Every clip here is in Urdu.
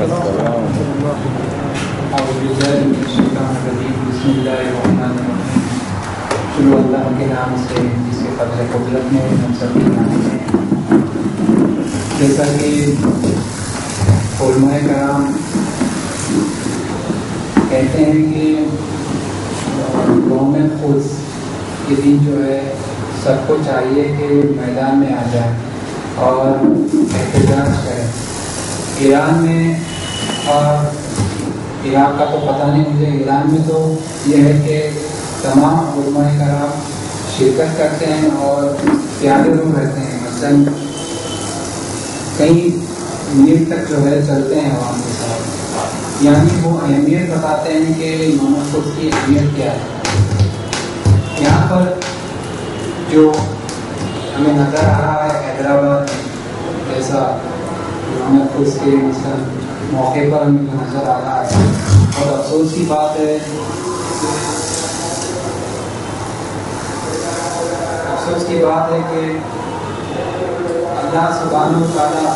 شروع اللہ کے نام سے جس کے فضل قدرت میں ہم سب کے نام سے جیسا کہ علماء کرام کہتے ہیں کہ قوم خود یہ دن جو ہے سب کو چاہیے کہ میدان میں آ جائے اور احتجاج کرے. ایران میں اور عراق کا تو پتہ نہیں مجھے، ایران میں تو یہ ہے کہ تمام علماء کرام شرکت کرتے ہیں اور پیادے لوگ رہتے ہیں، مثلاً کئی منٹ تک جو ہے چلتے ہیں عوام کے ساتھ. یعنی وہ اہمیت بتاتے ہیں کہ یوم القدس کی اہمیت کیا ہے. یہاں پر جو ہمیں نظر آ رہا ہے حیدرآباد میں ایسا یوم القدس کے مثلاً موقع پر ہمیں جو نظر آ رہا ہے، اور افسوس کی بات ہے کہ اللہ سبحانہ و تعالیٰ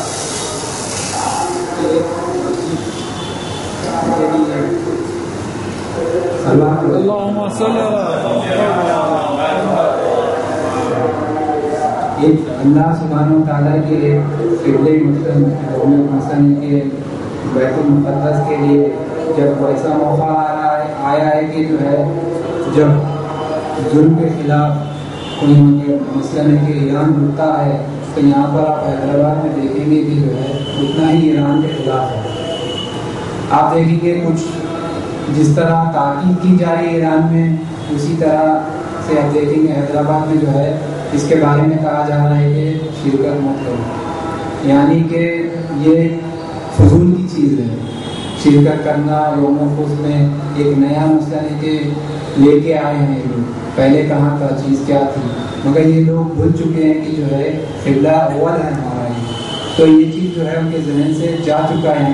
اللہ سبحانہ و تعالیٰ کے قبلے مثلاً کہ بیت المقدس کے لیے جب ایسا موقع آیا ہے کہ جو ہے جب ظلم کے خلاف کوئی مثلاً کہ ایران اٹھتا ہے، تو یہاں پر آپ حیدرآباد میں دیکھیں گے کہ جو ہے اتنا ہی ایران کے خلاف ہے. آپ دیکھیں گے کچھ جس طرح تاکید کی جا رہی ہے ایران میں، اسی طرح سے آپ دیکھیں گے حیدرآباد میں جو ہے اس کے بارے میں کہا جا رہا ہے کہ شرکت مت کرو. یعنی کہ یہ فضول کی چیز ہے شرکت کرنا یوم القدس میں. ایک نیا مسئلہ ہے کہ لے کے آئے ہیں لوگ، پہلے کہاں تھا، چیز کیا تھی، مگر یہ لوگ بھول چکے ہیں کہ جو ہے قبلہ اول ہے ہمارا یہ. تو یہ چیز جو ہے ان کے ذہن سے جا چکا ہے.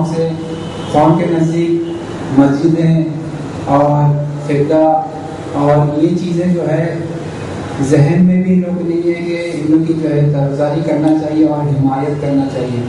قوم کے نزدیک مسجدیں اور قبلہ اور یہ چیزیں جو ہے ذہن میں بھی ان لوگ نہیں ہے کہ ان لوگ کی جو ہے طرفداری کرنا چاہیے اور حمایت کرنا چاہیے.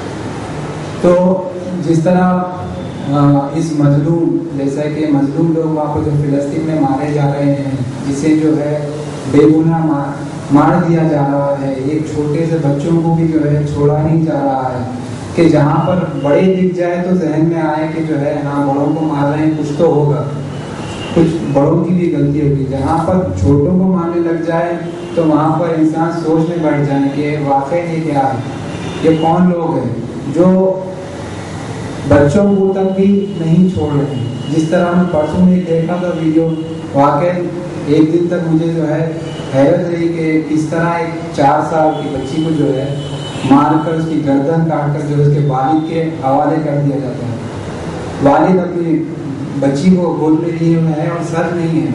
تو جس طرح اس مظلوم، جیسا کہ مظلوم لوگ وہاں پر جو فلسطین میں مارے جا رہے ہیں، جسے جو ہے بے گناہ مار دیا جا رہا ہے، ایک چھوٹے سے بچوں کو بھی جو ہے چھوڑا نہیں جا رہا ہے، کہ جہاں پر بڑے دکھ جائے تو ذہن میں آئے کہ جو ہے ہاں بڑوں کو مار رہے ہیں، کچھ تو ہوگا، کچھ بڑوں کی بھی غلطی ہوگی. جہاں پر چھوٹوں کو مارنے لگ جائے تو وہاں پر انسان سوچنے بیٹھ جائے کہ واقعی یہ کیا ہے، یہ کون لوگ ہیں جو بچوں کو تک بھی نہیں چھوڑ رہے ہیں. جس طرح میں پرسوں میں دیکھا تھا ویڈیو، واقعی ایک دن تک مجھے جو ہے حیرت رہی کہ کس طرح ایک 4 سال کی بچی کو جو ہے مار کر اس کی گردن کاٹ کر جو اس کے والد کے حوالے کر دیا جاتا ہے. والد اپنی بچی کو گود میں لیے ہوئے ہے اور سر نہیں ہے،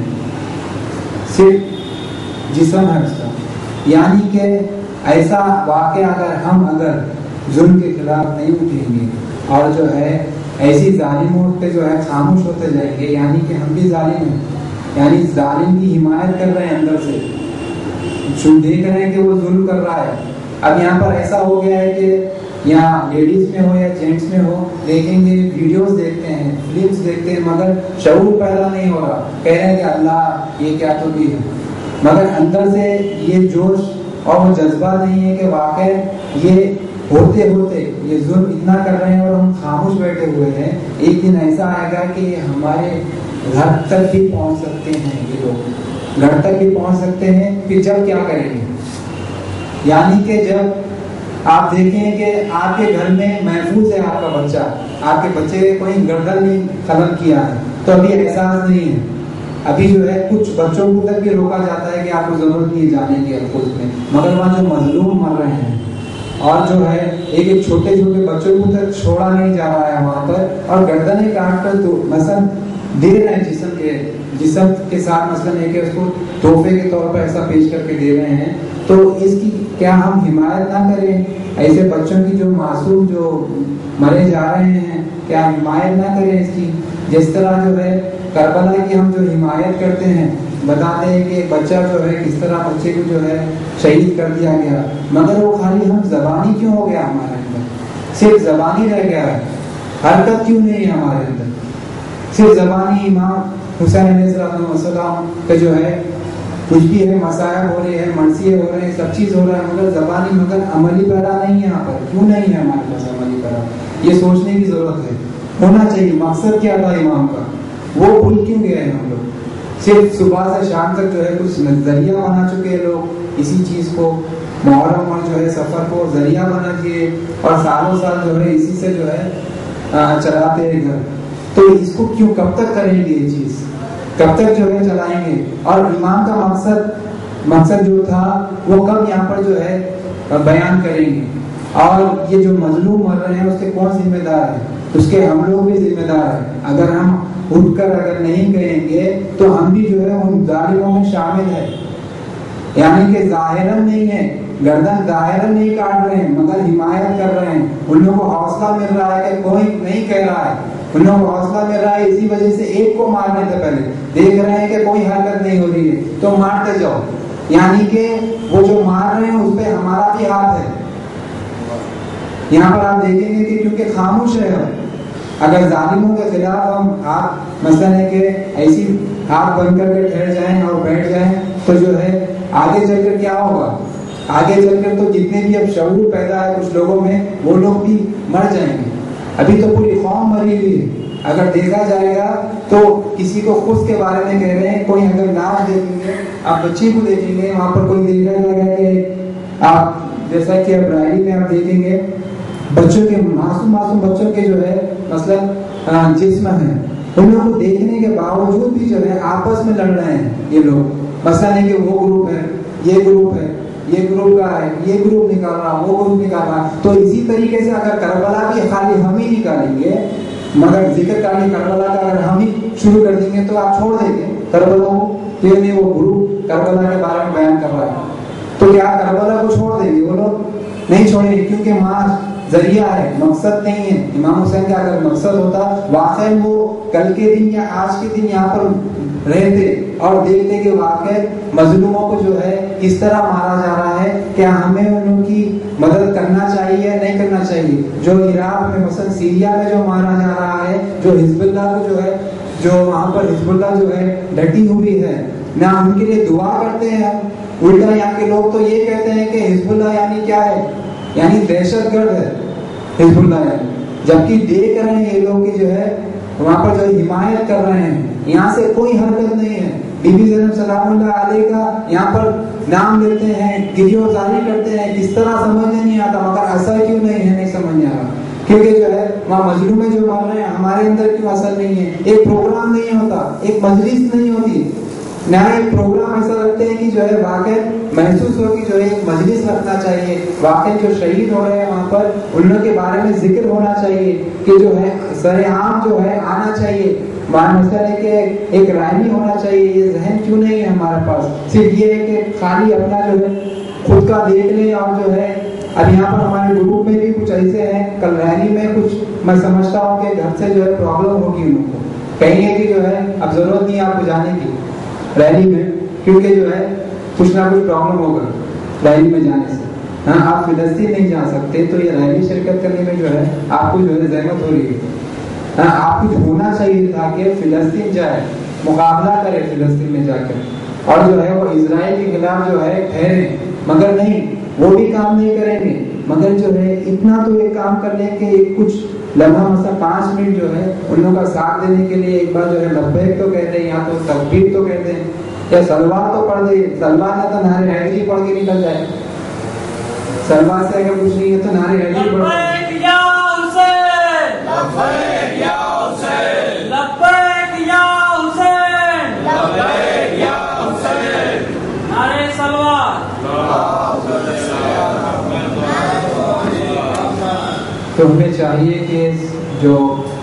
صرف جسم ہے اس کا. یعنی کہ ایسا واقعہ اگر ظلم کے خلاف نہیں اٹھیں گے اور جو ہے ایسی ظالموں پہ جو ہے خاموش ہوتے جائیں گے، یعنی کہ ہم بھی ظالم ہیں، یعنی ظالم کی حمایت کر رہے ہیں، اندر سے دیکھ رہے ہیں کہ وہ ظلم کر رہا ہے. اب یہاں پر ایسا ہو گیا ہے کہ یہاں لیڈیز میں ہو یا جینٹس میں ہو، دیکھیں گے ویڈیوز دیکھتے ہیں، فلمز دیکھتے ہیں، مگر شعور پیدا نہیں ہو رہا. کہہ رہے ہیں کہ اللہ یہ کیا تو بھی ہے، مگر اندر سے یہ جوش اور وہ جذبہ نہیں ہے کہ واقع یہ ہوتے یہ ظلم اتنا کر رہے ہیں اور ہم خاموش بیٹھے ہوئے ہیں. ایک دن ایسا آئے گا کہ ہمارے گھر تک بھی پہنچ سکتے ہیں، یہ لوگ گھر تک بھی پہنچ سکتے ہیں. پھر جب کیا کریں گے؟ یعنی کہ جب آپ دیکھیں کہ آپ کے گھر میں محفوظ ہے آپ کا بچہ، آپ کے بچے کوئی گردن نہیں قلم کیا ہے، تو ابھی احساس نہیں ہے. ابھی جو ہے کچھ بچوں کو تک بھی روکا جاتا ہے کہ آپ کو ضرورت نہیں جانے کی القدس میں، مگر وہاں جو مظلوم مر رہے ہیں اور جو ہے ایک چھوٹے بچوں کو تک چھوڑا نہیں جا رہا ہے وہاں پر، اور گردنیں کاٹ کر تو مثلا دے رہے ہیں جسم کے ساتھ، مثلا ہے کہ اس کو تحفے کے طور پر ایسا پیش کر کے دے رہے ہیں. تو اس کی کیا ہم حمایت نہ کریں؟ ایسے بچوں کی جو معصوم جو مرے جا رہے ہیں، کیا حمایت نہ کریں اس کی؟ جس طرح جو ہے کربلا کی ہم جو حمایت کرتے ہیں، بتاتے ہیں کہ بچہ جو ہے کس طرح بچے کو جو ہے شہید کر دیا گیا، مگر وہ خالی ہم زبانی کیوں ہو گیا، ہمارے اندر صرف زبانی رہ گیا ہے. حرکت کیوں نہیں ہے ہمارے اندر؟ صرف زبانی امام حسین علیہ السلام کا جو ہے کچھ بھی ہے، مسائل ہو رہے ہیں، مرثیے ہو رہے ہیں، سب چیز ہو رہا ہے، مگر زبانی مگر عملی پیرا نہیں ہے یہاں پر. کیوں نہیں ہے ہمارے پاس عملی پیرا؟ یہ سوچنے کی ضرورت ہے. ہونا چاہیے. مقصد کیا تھا امام کا؟ وہ بھول کیوں گئے ہم لوگ؟ صرف صبح سے شام تک جو ہے کچھ ذریعہ بنا چکے ہیں لوگ اسی چیز کو، محرم اور جو ہے سفر کو ذریعہ بنا دیے، اور سالوں سال جو ہے اسی سے جو ہے چلاتے ہیں گھر. تو اس کو کیوں، کب تک کریں گے یہ چیز؟ کب تک جو ہے چلائیں گے؟ اور امام کا مقصد جو تھا وہ کب یہاں پر جو ہے بیان کریں گے؟ اور یہ جو مظلوم مر رہے ہیں اس کے کون ذمہ دار ہے؟ اس کے ہم لوگ بھی ذمہ دار ہیں. اگر ہم اٹھ کر اگر نہیں کہیں گے تو ہم بھی جو ہے ان ظالموں میں شامل ہیں. یعنی کہ ظاہراً نہیں ہے، گردن ظاہراً نہیں کاٹ رہے ہیں، مگر حمایت کر رہے ہیں. ان لوگوں کو حوصلہ مل رہا ہے کہ کوئی نہیں کہہ رہا ہے، ان لوگوں کو حوصلہ مل رہا ہے. اسی وجہ سے ایک کو مارنے سے پہلے دیکھ رہے ہیں کہ کوئی حرکت نہیں ہو رہی ہے تو مارتے جاؤ. یعنی کہ وہ جو مار رہے ہیں اس پہ ہمارا بھی ہاتھ ہے. یہاں پر آپ دیکھیں گے کہ کیونکہ خاموش ہے ہم، اگر ظالموں کے خلاف ہم ہاتھ مثلا ہے کہ ایسی ہاتھ بن کر کے ٹھہر جائیں اور بیٹھ جائیں تو جو ہے آگے چل کر کیا ہوگا؟ آگے چل کر تو جتنے بھی اب شعور پیدا ہے کچھ لوگوں میں وہ لوگ بھی مر جائیں گے. ابھی تو پوری قوم مری ہوئی ہے. اگر دیکھا جائے گا تو کسی کو خود کے بارے میں کہہ رہے ہیں. کوئی اگر ناچ دیکھیں گے، آپ بچی کو دیکھیں گے، وہاں پر کوئی دیکھا جائے گا کہ آپ جیسا کہ ابراہیم میں آپ دیکھیں گے بچوں کے معصوم بچوں کے جو ہے مثلا جسم ہے، ان لوگوں کو دیکھنے کے باوجود بھی جو ہے آپس میں لڑ رہے ہیں یہ لوگ. مثلا ہے کہ وہ گروپ ہے، یہ گروپ ہے، یہ گروپ کا ہے، یہ گروپ نکال رہا، وہ گروپ نکال رہا. تو اسی طریقے سے اگر کربلا بھی خالی ہم ہی نکالیں گے، مگر ذکر کربلا کا اگر ہم ہی شروع کر دیں گے تو آپ چھوڑ دیں گے کربلا کو؟ کہ نہیں وہ گروپ کربلا کے بارے میں بیان کر رہا ہے تو کیا کربلا کو چھوڑ دیں گے؟ وہ لوگ نہیں چھوڑیں گے، کیونکہ مار ذریعہ ہے، مقصد نہیں ہے. امام حسین کا اگر مقصد ہوتا واقعی وہ کل کے دن یا آج کے دن یہاں پر رہتے اور دیکھتے کہ واقعی مظلوموں کو جو ہے کس طرح مارا جا رہا ہے، کیا ہمیں ان کی مدد کرنا چاہیے یا نہیں کرنا چاہیے. جو عراق میں مثلا سیریا میں جو مارا جا رہا ہے، جو حزب اللہ کو جو ہے، جو وہاں پر حزب اللہ جو ہے ڈٹی ہوئی ہے، نہ ان کے لیے دعا کرتے ہیں ہم. الٹا یہاں کے لوگ تو یہ کہتے ہیں کہ حزب اللہ یعنی کیا ہے؟ یعنی دہشت گرد ہے حزب اللہ ہے. جبکہ دیکھ رہے ہیں یہ لوگ کی جو ہے وہاں پر جو حمایت کر رہے ہیں، یہاں سے کوئی حرکت نہیں ہے. بی بی زینب سلام اللہ علیہ کا یہاں پر نام لیتے ہیں، گریہزاری کرتے ہیں، کس طرح سمجھ نہیں آتا، مگر اثر کیوں نہیں ہے؟ نہیں سمجھ آ رہا. کیونکہ جو ہے وہاں مظلوم جو مر رہے ہیں ہمارے اندر کیوں اثر نہیں ہے؟ ایک پروگرام نہیں ہوتا، ایک مجلس نہیں ہوتی، نہ ایک پروگرام ایسا رکھتے ہیں کہ جو ہے واقع محسوس ہو کہ جو ہے ایک مجلس رکھنا چاہیے. واقع جو شہید ہو رہے ہیں وہاں پر ان لوگوں کے بارے میں ذکر ہونا چاہیے کہ جو ہے سر عام جو ہے آنا چاہیے. مسئلہ ہے کہ ایک رائمی ہونا چاہیے. یہ ذہن کیوں نہیں ہے ہمارے پاس؟ صرف یہ ہے کہ خالی اپنا جو ہے خود کا دیکھ لیں. اور جو ہے اب یہاں پر ہمارے گروپ میں بھی کچھ ایسے ہیں، کل ریلی میں کچھ میں سمجھتا ہوں کہ گھر سے جو ہے پرابلم ہوگی ان کو، کہیں گے کہ جو ہے اب ضرورت نہیں آپ کو جانے کی ریلی میں، کیونکہ جو ہے کچھ نہ کچھ پرابلم ہوگا ریلی میں جانے سے. ہاں آپ فلسطین نہیں جا سکتے تو یہ ریلی شرکت کرنے میں جو ہے آپ کو جو ہے زحمت ہو رہی ہے. ہاں آپ کچھ ہونا چاہیے تھا کہ فلسطین جائے، مقابلہ کرے فلسطین میں جا کر، اور جو ہے وہ اسرائیل کے خلاف جو ہے ٹھہرے. مگر نہیں، وہ بھی کام نہیں کریں گے. مگر جو ہے اتنا تو ایک کام کر لیں کہ کچھ لمحہ مثلا 5 منٹ جو ہے ان لوگوں کا ساتھ دینے کے لیے ایک بار جو ہے لبیک تو کہہ دیں، یا تو تکبیر تو کہہ دیں، یا سلوات تو پڑھ دیں. سلوات ہے تو نعرے حیدری پڑھ کے نکل جائے. سلوات سے اگر کچھ نہیں ہے تو نعرے حیدری پڑھ تو ہمیں چاہیے کہ جو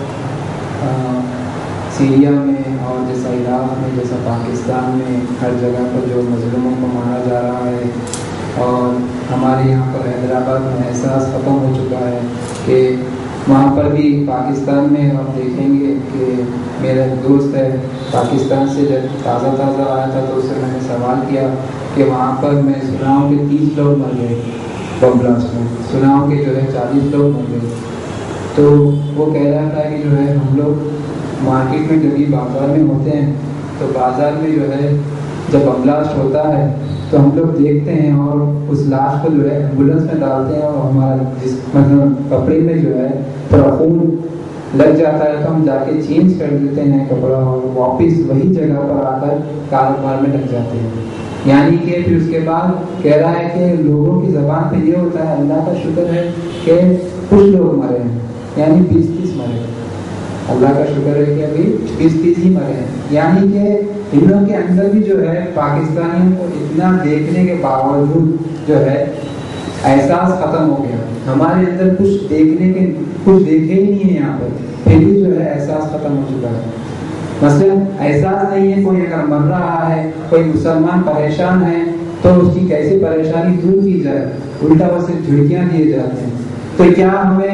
سیریا میں اور جیسا عراق میں، جیسا پاکستان میں ہر جگہ پر جو مظلوموں کو مارا جا رہا ہے، اور ہمارے یہاں پر حیدرآباد میں احساس ختم ہو چکا ہے کہ وہاں پر بھی پاکستان میں آپ دیکھیں گے کہ میرا ایک دوست ہے پاکستان سے، جب تازہ آیا تھا تو اس سے میں نے سوال کیا کہ وہاں پر میں سنا ہوں کہ 30 لوگ مر گئے بم بلاسٹ میں، سنا ہوں کہ جو ہے 40 لوگ مر گئے. تو وہ کہہ رہا تھا کہ جو ہے ہم لوگ مارکیٹ میں جب بھی بازار میں ہوتے ہیں تو بازار میں جو ہے جب بمبلاسٹ ہوتا ہے تو ہم لوگ دیکھتے ہیں اور اس لاش کو جو ہے ایمبولینس میں ڈالتے ہیں اور ہمارا مطلب کپڑے میں جو ہے تھوڑا خون لگ جاتا ہے تو ہم جا کے چینج کر دیتے ہیں کپڑا اور واپس وہی جگہ پر آ کر کاروبار میں لگ جاتے ہیں. یعنی کہ پھر اس کے بعد کہہ رہا ہے کہ لوگوں کی زبان پہ یہ ہوتا ہے اللہ کا شکر ہے کہ کچھ لوگ مرے ہیں، یعنی 20-30 مرے ہیں. اللہ کا شکر ہے کہ ابھی 20-30 ہی مرے ہیں. یعنی کہ ان لوگوں کے اندر بھی جو ہے پاکستانیوں کو اتنا دیکھنے کے باوجود جو ہے احساس ختم ہو گیا. ہمارے اندر کچھ دیکھے ہی نہیں ہے یہاں پر، پھر بھی جو ہے احساس ختم ہو چکا ہے. مثلا احساس نہیں ہے کوئی اگر مر رہا ہے، کوئی مسلمان پریشان ہے تو اس کی کیسے پریشانی دور کی جائے، الٹا بس جھڑکیاں دیے جاتے ہیں. تو کیا ہمیں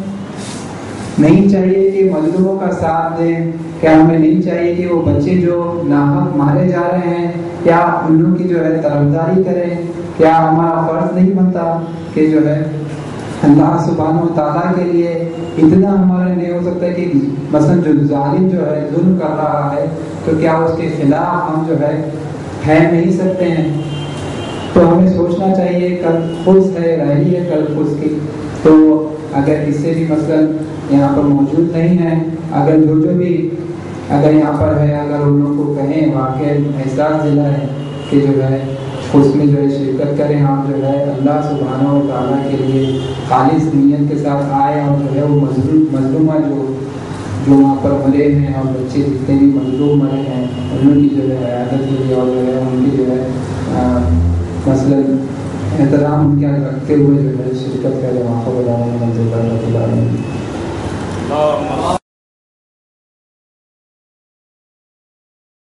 نہیں چاہیے کہ مظلوموں کا ساتھ دیں؟ کیا ہمیں نہیں چاہیے کہ وہ بچے جو ناحق مارے جا رہے ہیں کیا ان لوگوں کی جو ہے طرفداری کریں؟ کیا ہمارا فرض نہیں بنتا کہ جو ہے اللہ سبحانہ و تعالیٰ کے لیے اتنا ہمارا نہیں ہو سکتا کہ مثلا جو ظالم جو ہے ظلم کر رہا ہے تو کیا اس کے خلاف ہم جو ہے نہیں سکتے ہیں؟ تو ہمیں سوچنا چاہیے. کل خبز ہے رہی ہے کل خبز کی. تو اگر اس سے بھی مثلا یہاں پر موجود نہیں ہے، اگر جو بھی اگر یہاں پر ہے اگر ان لوگوں کو کہیں واقع احساس دلائیں کہ جو ہے اس میں جو ہے شرکت کریں، آپ جو ہے اللہ سبحانہ و تعالیٰ کے لیے خالص نیت کے ساتھ آئے اور جو ہے وہ مظلومہ جو وہاں پر مرے ہیں اور بچے جتنے بھی مظلوم مرے ہیں ان کی جو ہے عیادت کے لیے اور جو ہے ان کی جو ہے مثلاً احترام ان کے رکھتے ہوئے جو ہے شرکت کریں. وہاں پر